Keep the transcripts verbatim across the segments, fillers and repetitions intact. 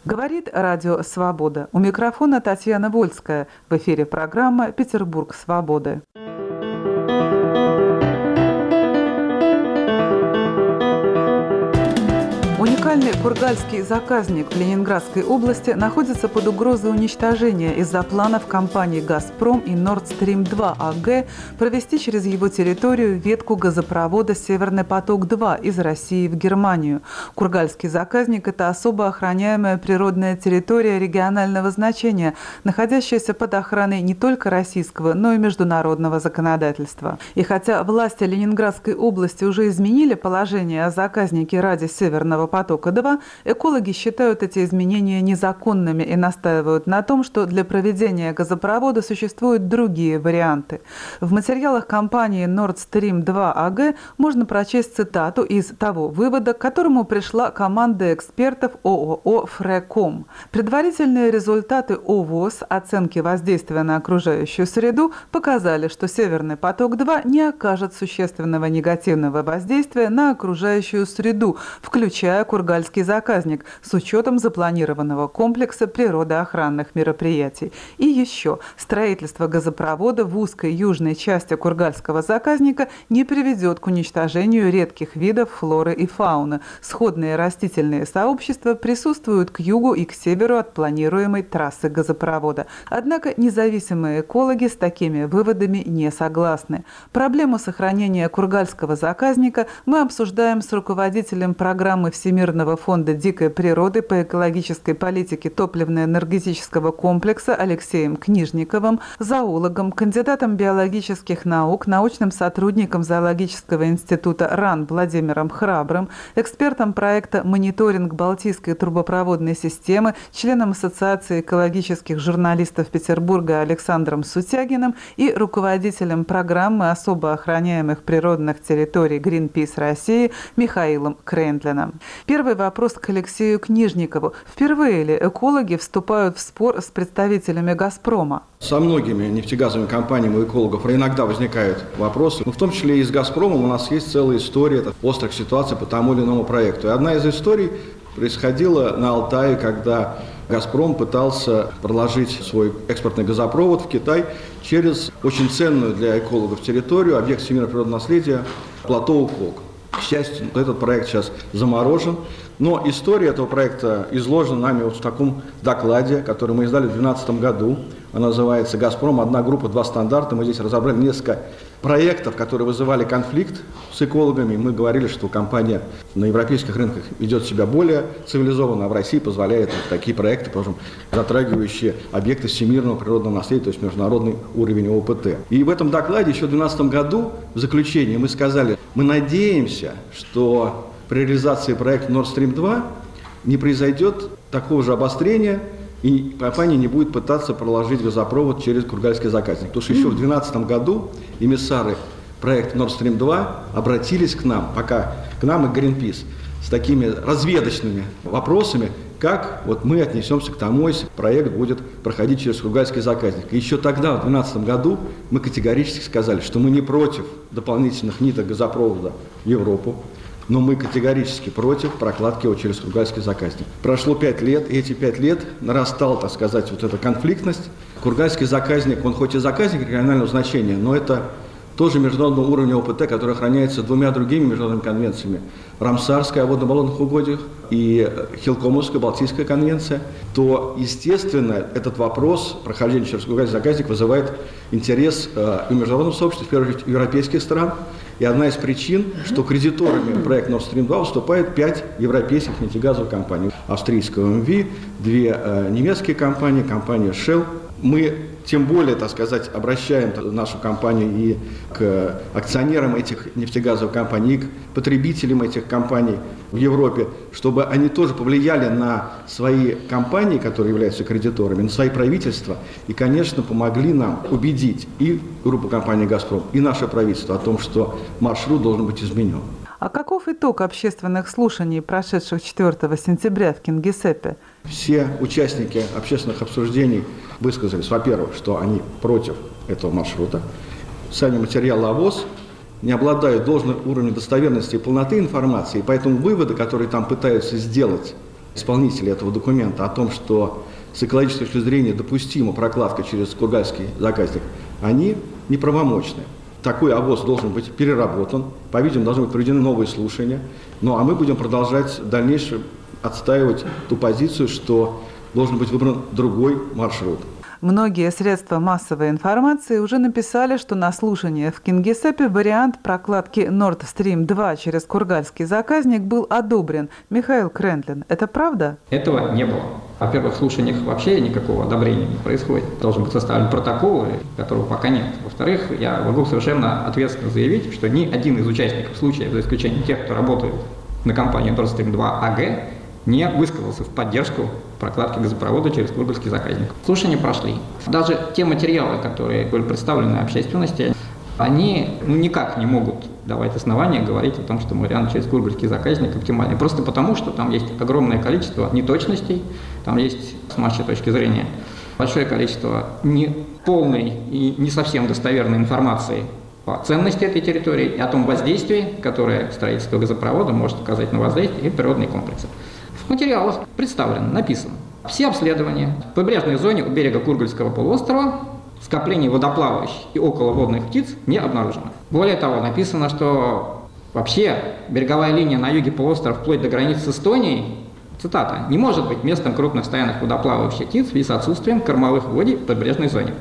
Говорит Радио Свобода. У микрофона Татьяна Вольская. В эфире программа «Петербург свободы». Уникальный кургальский заказник в Ленинградской области находится под угрозой уничтожения из-за планов компании «Газпром» и «Норд Стрим два АГ» провести через его территорию ветку газопровода «Северный поток-два» из России в Германию. Кургальский заказник – это особо охраняемая природная территория регионального значения, находящаяся под охраной не только российского, но и международного законодательства. И хотя власти Ленинградской области уже изменили положение о заказнике ради «Северного потока-два», экологи считают эти изменения незаконными и настаивают на том, что для проведения газопровода существуют другие варианты. В материалах компании «Норд Стрим два АГ» можно прочесть цитату из того вывода, к которому пришла команда экспертов ООО «Фреком». Предварительные результаты ОВОС оценки воздействия на окружающую среду показали, что «Северный поток-два» не окажет существенного негативного воздействия на окружающую среду, включая Кургальский заказник, с учетом запланированного комплекса природоохранных мероприятий. И еще, строительство газопровода в узкой южной части Кургальского заказника не приведет к уничтожению редких видов флоры и фауны. Сходные растительные сообщества присутствуют к югу и к северу от планируемой трассы газопровода. Однако независимые экологи с такими выводами не согласны. Проблему сохранения Кургальского заказника мы обсуждаем с руководителем программы Всемирного фонда дикой природы по экологической политике топливно-энергетического комплекса Алексеем Книжниковым, зоологом, кандидатом биологических наук, научным сотрудником зоологического института РАН Владимиром Храбрым, экспертом проекта «Мониторинг Балтийской трубопроводной системы», членом Ассоциации экологических журналистов Петербурга Александром Сутягиным и руководителем программы особо охраняемых природных территорий Greenpeace России Михаилом Крендлиным. Первый вопрос к Алексею Книжникову. Впервые ли экологи вступают в спор с представителями «Газпрома»? Со многими нефтегазовыми компаниями у экологов иногда возникают вопросы. Но в том числе и с «Газпромом» у нас есть целая история это острых ситуаций по тому или иному проекту. И одна из историй происходила на Алтае, когда «Газпром» пытался проложить свой экспортный газопровод в Китай через очень ценную для экологов территорию, объект всемирного природного наследия, плато Уколк. К счастью, этот проект сейчас заморожен, но история этого проекта изложена нами вот в таком докладе, который мы издали в две тысячи двенадцатом году. Она называется «Газпром. Одна группа, два стандарта». Мы здесь разобрали несколько проектов, которые вызывали конфликт с экологами. Мы говорили, что компания на европейских рынках ведет себя более цивилизованно, а в России позволяет вот такие проекты, скажем, затрагивающие объекты всемирного природного наследия, то есть международный уровень ОПТ. И в этом докладе еще в две тысячи двенадцатом году в заключении мы сказали, мы надеемся, что при реализации проекта Nord Stream два не произойдет такого же обострения, и компания не будет пытаться проложить газопровод через Кургальский заказник. Потому что еще в две тысячи двенадцатом году эмиссары проекта Nord Stream два обратились к нам, пока к нам и Greenpeace, с такими разведочными вопросами, как вот мы отнесемся к тому, если проект будет проходить через Кургальский заказник. И еще тогда, в две тысячи двенадцатом году, мы категорически сказали, что мы не против дополнительных ниток газопровода в Европу, но мы категорически против прокладки его через Кургальский заказник. Прошло пять лет, и эти пять лет нарастала, так сказать, вот эта конфликтность. Кургальский заказник, он хоть и заказник регионального значения, но это тоже международного уровня ОПТ, который охраняется двумя другими международными конвенциями. Рамсарская о водно-болотных угодьях и Хилкомовская Балтийская конвенция, то, естественно, этот вопрос прохождения через Кургальский заказник вызывает интерес э, и международного сообщества, в первую очередь, европейских стран. И одна из причин, что кредиторами проекта Nord Stream два выступает пять европейских нефтегазовых компаний. Австрийская эм ви, две э, немецкие компании, компания Shell. Мы тем более, так сказать, обращаем нашу компанию и к акционерам этих нефтегазовых компаний, и к потребителям этих компаний в Европе, чтобы они тоже повлияли на свои компании, которые являются кредиторами, на свои правительства, и, конечно, помогли нам убедить и группу компании «Газпром», и наше правительство о том, что маршрут должен быть изменен. А каков итог общественных слушаний, прошедших четвёртого сентября в Кингисеппе? Все участники общественных обсуждений высказались, во-первых, что они против этого маршрута. Сами материалы ОВОС не обладают должным уровнем достоверности и полноты информации, и поэтому выводы, которые там пытаются сделать исполнителей этого документа о том, что с экологической точки зрения допустима прокладка через кургальский заказник, они неправомочны. Такой ОВОС должен быть переработан, по-видимому, должны быть проведены новые слушания. Ну а мы будем продолжать дальнейшее отстаивать ту позицию, что должен быть выбран другой маршрут. Многие средства массовой информации уже написали, что на слушании в Кингисеппе вариант прокладки Nord Stream два через кургальский заказник был одобрен. Михаил Крендлин, это правда? Этого не было. Во-первых, в слушаниях вообще никакого одобрения не происходит. Должен быть составлен протокол, которого пока нет. Во-вторых, я могу совершенно ответственно заявить, что ни один из участников случая, за исключением тех, кто работает на компанию Nord Stream два эй джи, не высказался в поддержку прокладки газопровода через кургальский заказник. Слушания прошли. Даже те материалы, которые были представлены общественности, они ну, никак не могут давать основания говорить о том, что вариант через кургальский заказник оптимальный. Просто потому, что там есть огромное количество неточностей, там есть, с нашей точки зрения, большое количество неполной и не совсем достоверной информации по ценности этой территории и о том воздействии, которое строительство газопровода может оказать на воздействие и природные комплексы. В материалах представлено, написано: все обследования в прибрежной зоне у берега Кургальского полуострова скоплений водоплавающих и околоводных птиц не обнаружено. Более того, написано, что вообще береговая линия на юге полуострова вплоть до границы с Эстонией, цитата, не может быть местом крупных стоянок водоплавающих птиц в связи с отсутствием кормовых водий в прибрежной зоне.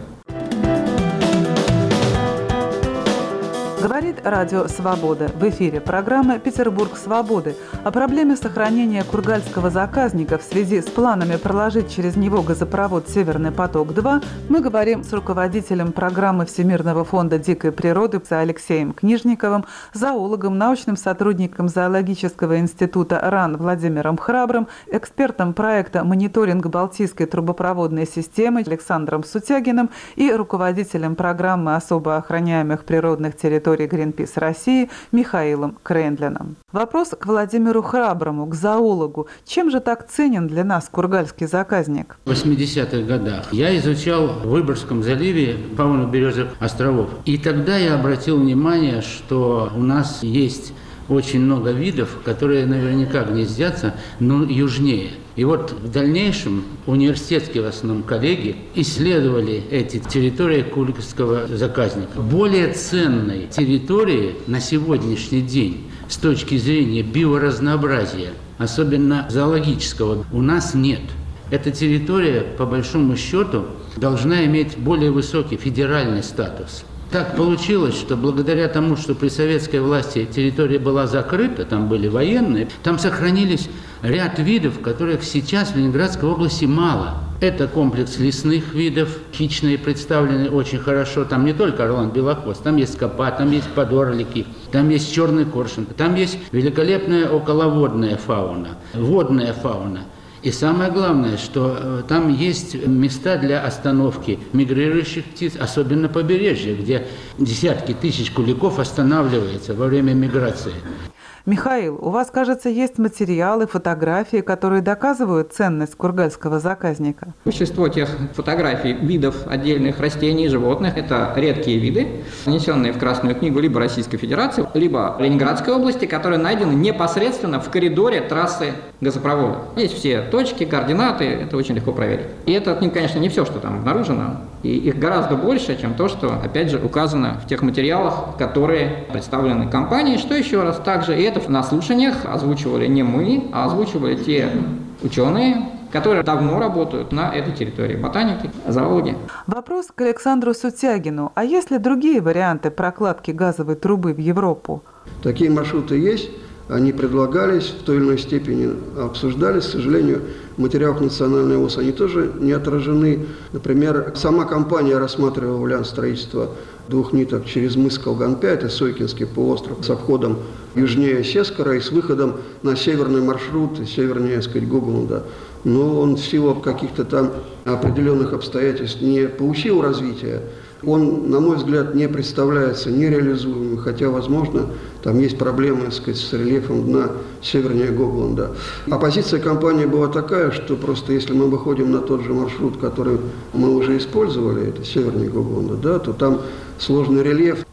Говорит Радио Свобода. В эфире программа «Петербург свободы». О проблеме сохранения кургальского заказника в связи с планами проложить через него газопровод «Северный поток-два» мы говорим с руководителем программы Всемирного фонда дикой природы Алексеем Книжниковым, зоологом, научным сотрудником Зоологического института РАН Владимиром Храбрым, экспертом проекта «Мониторинг Балтийской трубопроводной системы» Александром Сутягиным и руководителем программы особо охраняемых природных территорий Greenpeace России Михаилом Крендлиным. Вопрос к Владимиру Храброму, к зоологу. Чем же так ценен для нас кургальский заказник? В восьмидесятых годах я изучал в Выборгском заливе фауну Березовых островов. И тогда я обратил внимание, что у нас есть очень много видов, которые наверняка гнездятся, но южнее. И вот в дальнейшем университетские в основном коллеги исследовали эти территории кургальского заказника. Более ценной территории на сегодняшний день с точки зрения биоразнообразия, особенно зоологического, у нас нет. Эта территория, по большому счету, должна иметь более высокий федеральный статус. Так получилось, что благодаря тому, что при советской власти территория была закрыта, там были военные, там сохранились ряд видов, которых сейчас в Ленинградской области мало. Это комплекс лесных видов, хищные представлены очень хорошо. Там не только орлан-белохвост, там есть скопа, там есть подорлики, там есть черный коршун, там есть великолепная околоводная фауна, водная фауна. И самое главное, что э, там есть места для остановки мигрирующих птиц, особенно побережье, где десятки тысяч куликов останавливаются во время миграции. Михаил, у вас, кажется, есть материалы, фотографии, которые доказывают ценность кургальского заказника? Большинство тех фотографий видов отдельных растений и животных – это редкие виды, внесенные в Красную книгу либо Российской Федерации, либо Ленинградской области, которые найдены непосредственно в коридоре трассы газопровода. Есть все точки, координаты, это очень легко проверить. И это, конечно, не все, что там обнаружено, и их гораздо больше, чем то, что, опять же, указано в тех материалах, которые представлены компанией, что еще раз также, и это на слушаниях озвучивали не мы, а озвучивали те ученые, которые давно работают на этой территории, ботаники, зоологи. Вопрос к Александру Сутягину. А есть ли другие варианты прокладки газовой трубы в Европу? Такие маршруты есть. Они предлагались, в той или иной степени обсуждались. К сожалению, в материалах национальной ОС они тоже не отражены. Например, сама компания рассматривала вариант строительства двух ниток через мыс Колганпя, это Сойкинский полуостров, с обходом южнее Сескара и с выходом на северный маршрут, севернее, так сказать, Гоглунда. Но он в силу каких-то там определенных обстоятельств не получил развития. Он, на мой взгляд, не представляется нереализуемым, хотя, возможно, там есть проблемы, так сказать, с рельефом дна севернее Гоглунда. А позиция компании была такая, что просто если мы выходим на тот же маршрут, который мы уже использовали, это севернее Гоглунда, да, то там сложный рельеф,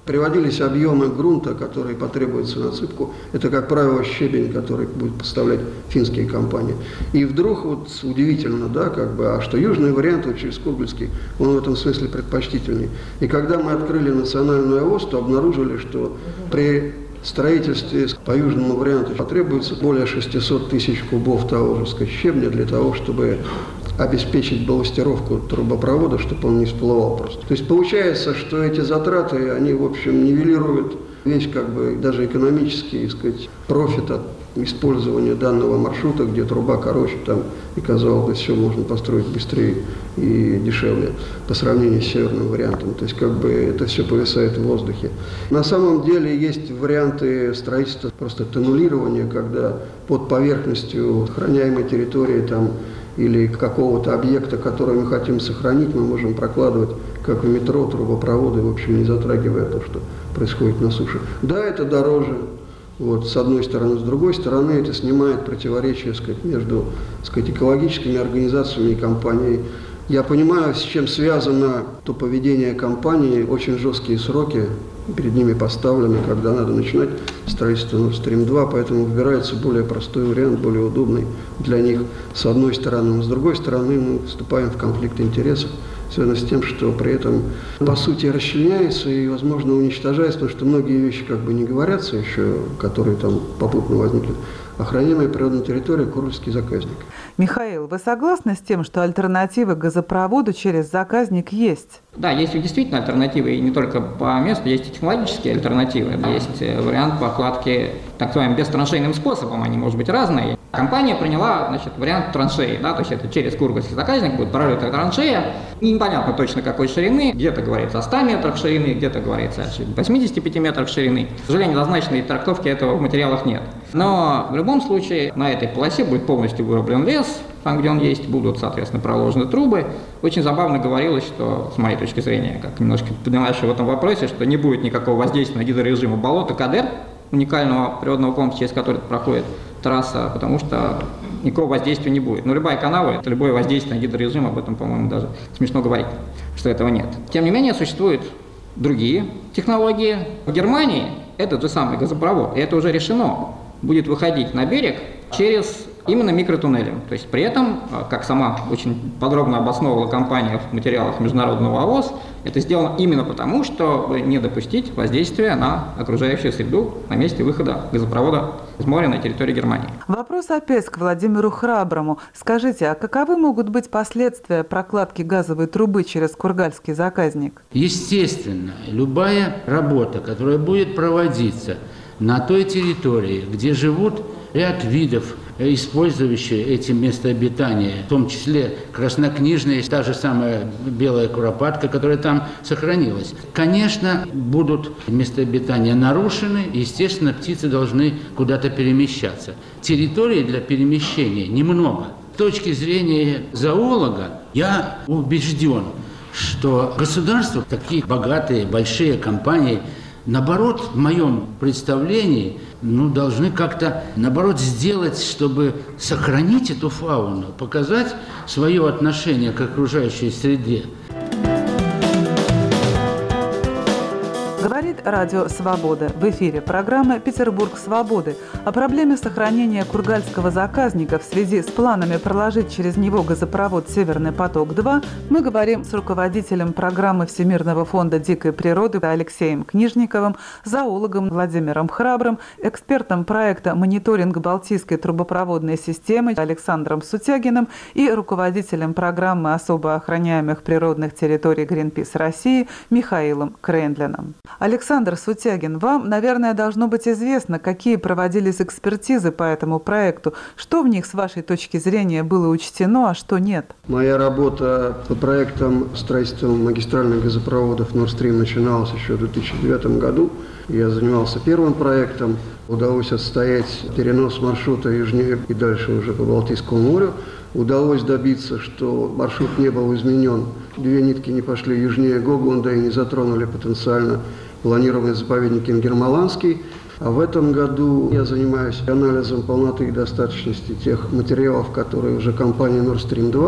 приводились объемы грунта, которые потребуются на отсыпку. Это, как правило, щебень, который будет поставлять финские компании. И вдруг вот удивительно, да, как бы, а что южный вариант, вот через Кургальский, он в этом смысле предпочтительней. И когда мы открыли национальную АОС, то обнаружили, что при строительстве по южному варианту потребуется более шестисот тысяч кубов того же, сказать, щебня для того, чтобы обеспечить балластировку трубопровода, чтобы он не всплывал просто. То есть получается, что эти затраты, они, в общем, нивелируют весь, как бы, даже экономический, так сказать, профит от использования данного маршрута, где труба короче, там, и, казалось бы, все можно построить быстрее и дешевле по сравнению с северным вариантом. То есть, как бы, это все повисает в воздухе. На самом деле есть варианты строительства просто тоннелирования, когда под поверхностью охраняемой территории там, или какого-то объекта, который мы хотим сохранить, мы можем прокладывать, как в метро, трубопроводы, в общем, не затрагивая то, что происходит на суше. Да, это дороже, вот, с одной стороны. С другой стороны, это снимает противоречия, сказать, между, сказать, экологическими организациями и компанией. Я понимаю, с чем связано то поведение компании, очень жесткие сроки перед ними поставлены, когда надо начинать строительство Nord Stream два, поэтому выбирается более простой вариант, более удобный для них, с одной стороны. Но с другой стороны, мы вступаем в конфликт интересов, связано с тем, что при этом, по сути, расчленяется и, возможно, уничтожается, потому что многие вещи как бы не говорятся еще, которые там попутно возникнут. Охраняемая природная территория, Кургальский заказник. Михаил, вы согласны с тем, что альтернативы газопроводу через заказник есть? Да, есть действительно альтернативы, и не только по месту, есть и технологические альтернативы. Есть вариант покладки так называемым бестраншейным способом, они, может быть, разные. Компания приняла, значит, вариант траншеи, да, то есть это через Кургальский заказник будет прорыта траншея, непонятно точно какой ширины, где-то говорится о ста метрах ширины, где-то говорится о восьмидесяти пяти метрах ширины. К сожалению, однозначной трактовки этого в материалах нет. Но в любом случае на этой полосе будет полностью вырублен лес, там, где он есть, будут, соответственно, проложены трубы. Очень забавно говорилось, что, с моей точки зрения, как немножко понимаешь в этом вопросе, что не будет никакого воздействия на гидрорежима болота Кадер, уникального природного комплекса, через который проходит трасса, потому что никакого воздействия не будет. Но любая канава – это любое воздействие на гидрорежим, об этом, по-моему, даже смешно говорить, что этого нет. Тем не менее, существуют другие технологии. В Германии этот же самый газопровод, и это уже решено, будет выходить на берег через именно микротуннелем. То есть при этом, как сама очень подробно обосновывала компания в материалах международного АОС, это сделано именно потому, чтобы не допустить воздействия на окружающую среду на месте выхода газопровода из моря на территории Германии. Вопрос опять к Владимиру Храброму. Скажите, а каковы могут быть последствия прокладки газовой трубы через Кургальский заказник? Естественно, любая работа, которая будет проводиться на той территории, где живут ряд видов, использующие эти места обитания, в том числе краснокнижные, та же самая белая куропатка, которая там сохранилась. Конечно, будут места обитания нарушены, естественно, птицы должны куда-то перемещаться. Территории для перемещения немного. С точки зрения зоолога я убежден, что государства, такие богатые, большие компании, наоборот, в моем представлении, ну, должны как-то, наоборот, сделать, чтобы сохранить эту фауну, показать свое отношение к окружающей среде. Говорит Радио Свобода. В эфире программа «Петербург свободы». О проблеме сохранения Кургальского заказника в связи с планами проложить через него газопровод «Северный поток-два» мы говорим с руководителем программы Всемирного фонда дикой природы Алексеем Книжниковым, зоологом Владимиром Храбрым, экспертом проекта «Мониторинг Балтийской трубопроводной системы» Александром Сутягиным и руководителем программы особо охраняемых природных территорий Greenpeace России Михаилом Крендлиным. Александр Сутягин, вам, наверное, должно быть известно, какие проводились экспертизы по этому проекту. Что в них, с вашей точки зрения, было учтено, а что нет? Моя работа по проектам строительства магистральных газопроводов Nord Stream начиналась еще в две тысячи девятом году. Я занимался первым проектом. Удалось отстоять перенос маршрута южнее и дальше уже по Балтийскому морю. Удалось добиться, что маршрут не был изменен. Две нитки не пошли южнее Гогунда и не затронули потенциально планированный заповедник Ингермаланский. А в этом году я занимаюсь анализом полноты и достаточности тех материалов, которые уже компания Nord Stream два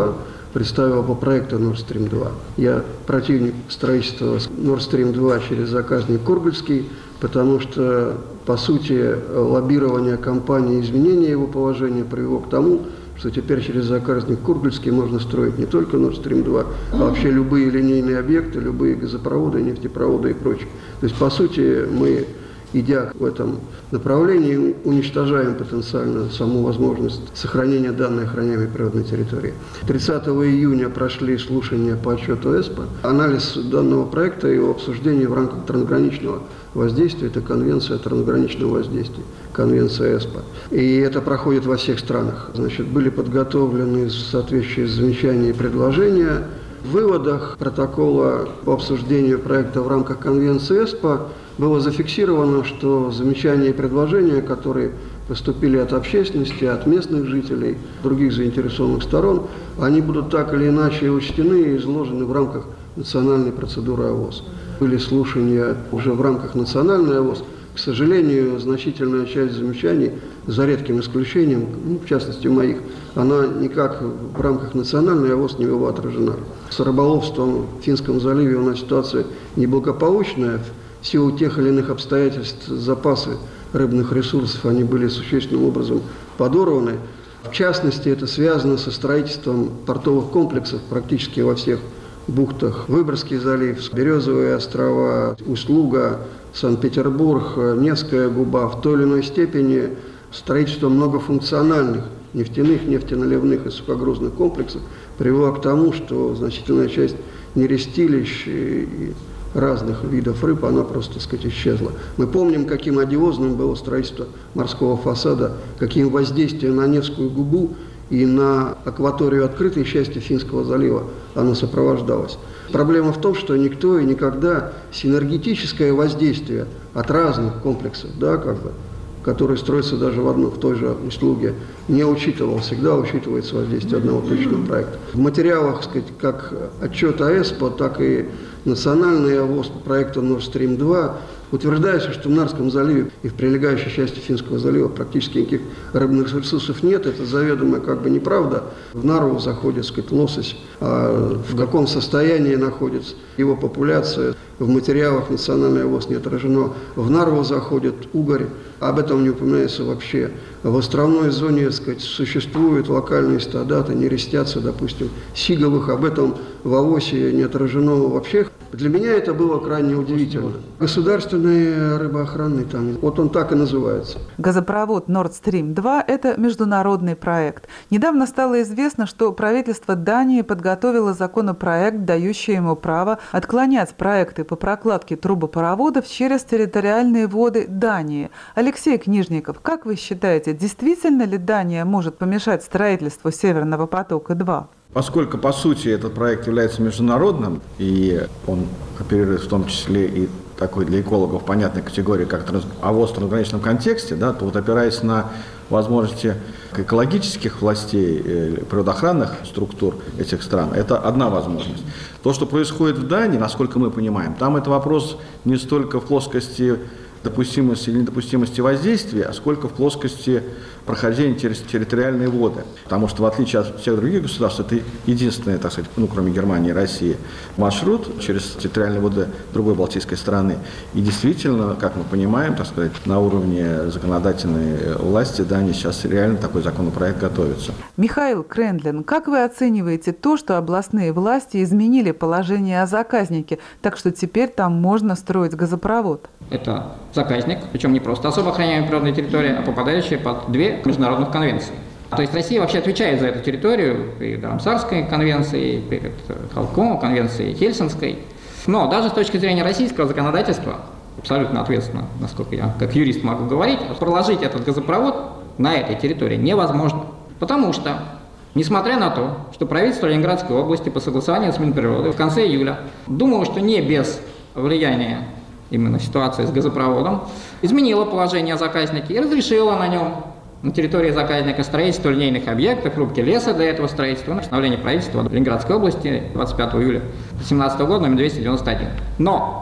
представила по проекту Nord Stream два. Я противник строительства Nord Stream два через заказник Кургальский, потому что, по сути, лоббирование компании, изменение его положения привело к тому, что теперь через заказник Кургальский можно строить не только Nord Stream два, а вообще любые линейные объекты, любые газопроводы, нефтепроводы и прочее. То есть, по сути, мы, идя в этом направлении, уничтожаем потенциально саму возможность сохранения данной охраняемой природной территории. тридцатого июня прошли слушания по отчету ЭСПО. Анализ данного проекта и его обсуждение в рамках трансграничного воздействия – это конвенция о трансграничном воздействии, конвенция ЭСПО. И это проходит во всех странах. Значит, были подготовлены соответствующие замечания и предложения. В выводах протокола по обсуждению проекта в рамках конвенции ЭСПО было зафиксировано, что замечания и предложения, которые поступили от общественности, от местных жителей, других заинтересованных сторон, они будут так или иначе учтены и изложены в рамках национальной процедуры ОВОС. Были слушания уже в рамках национальной ОВОС. К сожалению, значительная часть замечаний, за редким исключением, ну, в частности моих, она никак в рамках национальной ОВОС не была отражена. С рыболовством в Финском заливе у нас ситуация неблагополучная. В силу тех или иных обстоятельств запасы рыбных ресурсов они были существенным образом подорваны. В частности, это связано со строительством портовых комплексов практически во всех бухтах. Выборгский залив, Березовые острова, Усть-Луга, Санкт-Петербург, Невская губа. В той или иной степени строительство многофункциональных нефтяных, нефтеналивных и сухогрузных комплексов привело к тому, что значительная часть нерестилищ и разных видов рыб, она просто, так сказать, исчезла. Мы помним, каким одиозным было строительство морского фасада, каким воздействием на Невскую губу и на акваторию открытой части Финского залива оно сопровождалось. Проблема в том, что никто и никогда синергетическое воздействие от разных комплексов, да, как бы, которые строятся даже в, одну, в той же услуге, не учитывал. Всегда учитывается воздействие одного точного проекта. В материалах, так сказать, как отчета ЭСПО, так и национальный ОВОС по проекту Nord Stream два утверждается, что в Нарском заливе и в прилегающей части Финского залива практически никаких рыбных ресурсов нет. Это заведомо как бы неправда. В Нарву заходит, так сказать, лосось. А в каком состоянии находится его популяция, в материалах национальный ОВОС не отражено. В Нарву заходит угорь. Об этом не упоминается вообще. В островной зоне, так сказать, существуют локальные стада, не рестятся, допустим, сиговых. Об этом в ОВОСе не отражено вообще. Для меня это было крайне удивительно. Государственный рыбоохранный там, вот он так и называется. Газопровод Nord Stream два – это международный проект. Недавно стало известно, что правительство Дании подготовило законопроект, дающий ему право отклонять проекты по прокладке трубопроводов через территориальные воды Дании. Алексей Книжников, как вы считаете, действительно ли Дания может помешать строительству Северного потока-два? Поскольку, по сути, этот проект является международным, и он оперирует в том числе и такой для экологов понятной категории, как транс... ОВОС в трансграничном контексте, да, то вот опираясь на возможности экологических властей, природоохранных структур этих стран, это одна возможность. То, что происходит в Дании, насколько мы понимаем, там это вопрос не столько в плоскости допустимости или недопустимости воздействия, а сколько в плоскости прохождения через территориальные воды. Потому что, в отличие от всех других государств, это единственный, так сказать, ну, кроме Германии и России, маршрут через территориальные воды другой балтийской страны. И действительно, как мы понимаем, так сказать, на уровне законодательной власти Дании сейчас реально такой законопроект готовится. Михаил Крендлин, как вы оцениваете то, что областные власти изменили положение о заказнике, так что теперь там можно строить газопровод? Это заказник, причем не просто особо охраняемая природная территория, а попадающая под две международных конвенции. То есть Россия вообще отвечает за эту территорию при Рамсарской конвенции, при Халком конвенции, Хельсинской. Но даже с точки зрения российского законодательства, абсолютно ответственно, насколько я как юрист могу говорить, проложить этот газопровод на этой территории невозможно. Потому что, несмотря на то, что правительство Ленинградской области по согласованию с Минприроды в конце июля думало, что не без влияния именно ситуация с газопроводом, изменила положение о заказнике и разрешила на нем, на территории заказника, строительство линейных объектов, рубки леса для этого строительства, постановление правительства Ленинградской области двадцать пятого июля две тысячи семнадцатого года, номер двести девяносто один. Но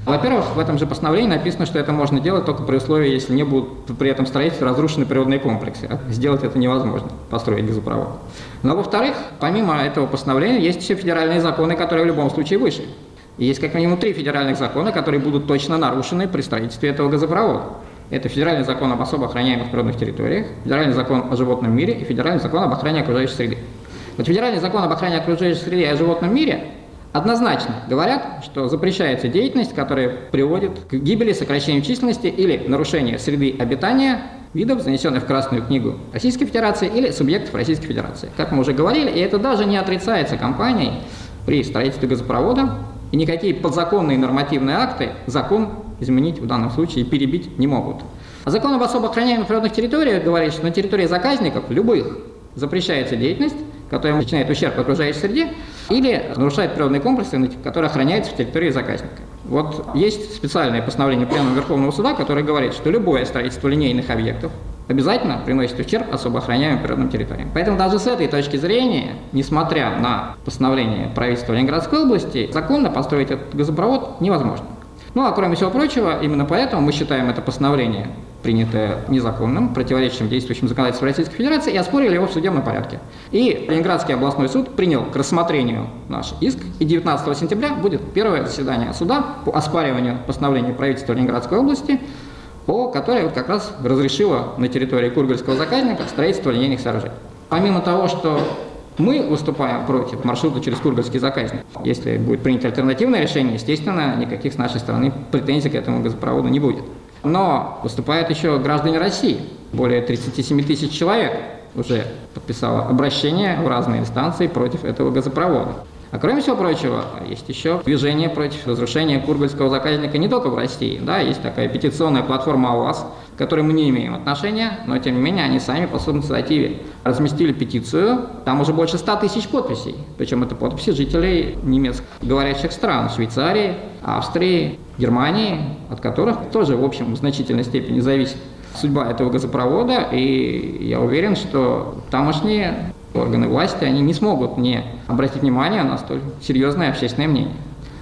Во-первых, в этом же постановлении написано, что это можно делать только при условии, если не будут при этом строительстве разрушены природные комплексы. Сделать это невозможно, построить газопровод. Но, во-вторых, помимо этого постановления, есть еще федеральные законы, которые в любом случае выше. И есть как минимум три федеральных закона, которые будут точно нарушены при строительстве этого газопровода. Это федеральный закон об особо охраняемых природных территориях, федеральный закон о животном мире и федеральный закон об охране окружающей среды. Вот федеральный закон об охране окружающей среды и о животном мире однозначно говорят, что запрещается деятельность, которая приводит к гибели, сокращению численности или нарушению среды обитания видов, занесенных в Красную книгу Российской Федерации или субъектов Российской Федерации. Как мы уже говорили, и это даже не отрицается компанией при строительстве газопровода, и никакие подзаконные нормативные акты закон изменить в данном случае и перебить не могут. А закон об особо охраняемых природных территориях говорит, что на территории заказников любых запрещается деятельность, которая причиняет ущерб окружающей среде, или нарушает природные комплексы, которые охраняются в территории заказника. Вот есть специальное постановление Пленума Верховного Суда, которое говорит, что любое строительство линейных объектов обязательно приносит ущерб особо охраняемым природным территориям. Поэтому даже с этой точки зрения, несмотря на постановление правительства Ленинградской области, законно построить этот газопровод невозможно. Ну а кроме всего прочего, именно поэтому мы считаем это постановление, принятое незаконным, противоречащим действующим законодательству Российской Федерации, и оспорили его в судебном порядке. И Ленинградский областной суд принял к рассмотрению наш иск, и девятнадцатого сентября будет первое заседание суда по оспариванию постановления правительства Ленинградской области, по которой вот как раз разрешило на территории Кургальского заказника строительство линейных сооружений. Помимо того, что мы выступаем против маршрута через Кургальский заказник, если будет принято альтернативное решение, естественно, никаких с нашей стороны претензий к этому газопроводу не будет. Но выступают еще граждане России. Более тридцать семь тысяч человек уже подписало обращение в разные инстанции против этого газопровода. А кроме всего прочего, есть еще движение против разрушения Кургальского заказника не только в России. Да, есть такая петиционная платформа ОАС, к которой мы не имеем отношения, но тем не менее они сами по собственной инициативе разместили петицию. Там уже больше ста тысяч подписей. Причем это подписи жителей немецкоговорящих стран, Швейцарии, Австрии, Германии, от которых тоже, в общем, в значительной степени зависит судьба этого газопровода. И я уверен, что тамошние органы власти, они не смогут не обратить внимание на столь серьезное общественное мнение.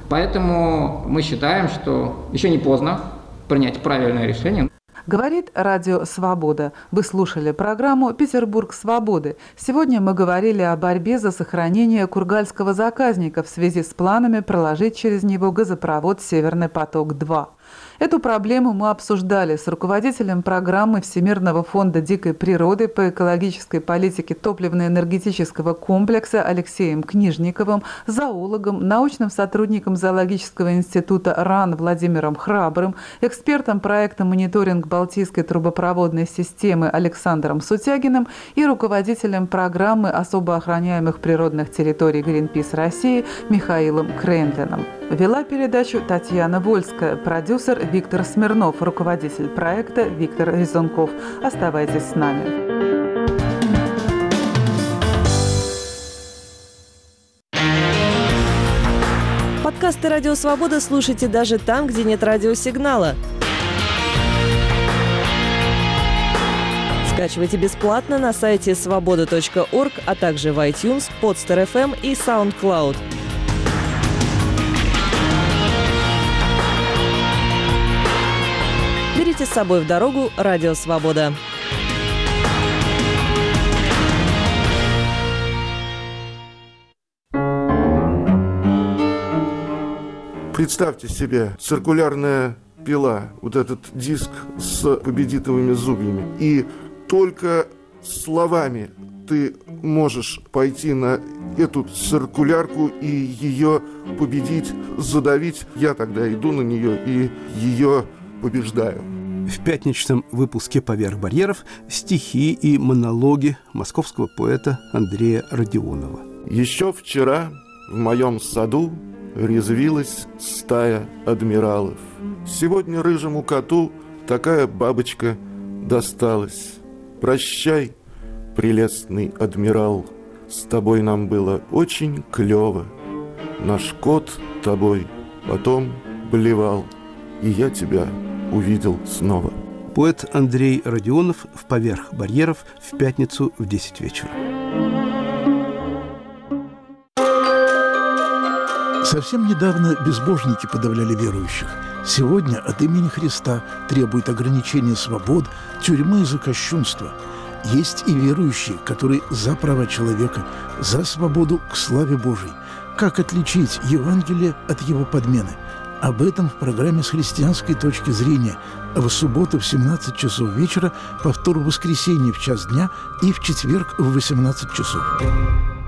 Поэтому мы считаем, что еще не поздно принять правильное решение. Говорит Радио Свобода. Вы слушали программу «Петербург свободы». Сегодня мы говорили о борьбе за сохранение Кургальского заказника в связи с планами проложить через него газопровод «Северный поток-два». Эту проблему мы обсуждали с руководителем программы Всемирного фонда дикой природы по экологической политике топливно-энергетического комплекса Алексеем Книжниковым, зоологом, научным сотрудником Зоологического института РАН Владимиром Храбрым, экспертом проекта «Мониторинг Балтийской трубопроводной системы» Александром Сутягиным и руководителем программы особо охраняемых природных территорий Greenpeace России Михаилом Крендлиным. Вела передачу Татьяна Вольская, продюсер Виктор Смирнов, руководитель проекта Виктор Резунков. Оставайтесь с нами. Подкасты «Радио Свобода» слушайте даже там, где нет радиосигнала. Скачивайте бесплатно на сайте свобода точка орг, а также в iTunes, Podster эф эм и SoundCloud. Берите с собой в дорогу «Радио Свобода». Представьте себе циркулярная пила, вот этот диск с победитовыми зубьями. И только словами ты можешь пойти на эту циркулярку и ее победить, задавить. Я тогда иду на нее и ее побеждаю. В пятничном выпуске «Поверх барьеров» стихи и монологи московского поэта Андрея Родионова. Еще вчера в моем саду резвилась стая адмиралов. Сегодня рыжему коту такая бабочка досталась. Прощай, прелестный адмирал, с тобой нам было очень клево. Наш кот тобой потом блевал, и я тебя увидел снова. Поэт Андрей Родионов в «Поверх барьеров» в пятницу в десять вечера. Совсем недавно безбожники подавляли верующих. Сегодня от имени Христа требует ограничения свобод, тюрьмы за кощунство. Есть и верующие, которые за права человека, за свободу к славе Божией. Как отличить Евангелие от его подмены? Об этом в программе «С христианской точки зрения» в субботу в семнадцать часов вечера, повтор в воскресенье в час дня и в четверг в восемнадцать часов.